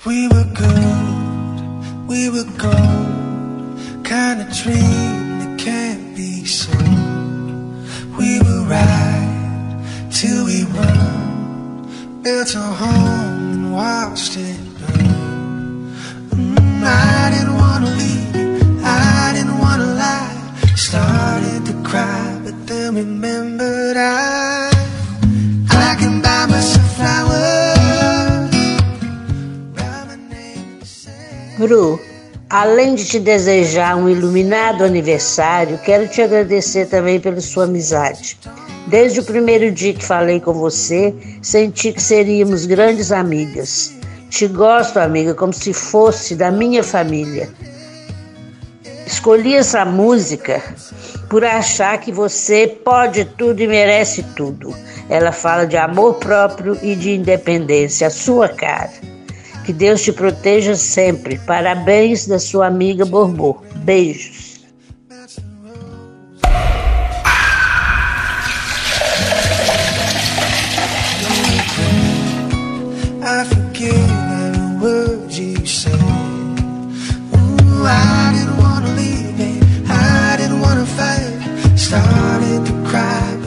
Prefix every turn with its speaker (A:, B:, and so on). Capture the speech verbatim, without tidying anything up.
A: We were good, we were gold, kind of dream that can't be sold. We were right till we weren't, built a home and watched it burn. Mm, I didn't wanna leave, I didn't wanna lie. Started to cry, but then remembered I I can buy myself flowers.
B: Bru, além de te desejar um iluminado aniversário, quero te agradecer também pela sua amizade. Desde o primeiro dia que falei com você, senti que seríamos grandes amigas. Te gosto, amiga, como se fosse da minha família. Escolhi essa música por achar que você pode tudo e merece tudo. Ela fala de amor próprio e de independência, a sua cara. Que Deus te proteja sempre. Parabéns da sua amiga Borbô. Beijos.
A: I forget every word you said. Ooh, I didn't wanna leave it, I didn't wanna fight. Started to cry.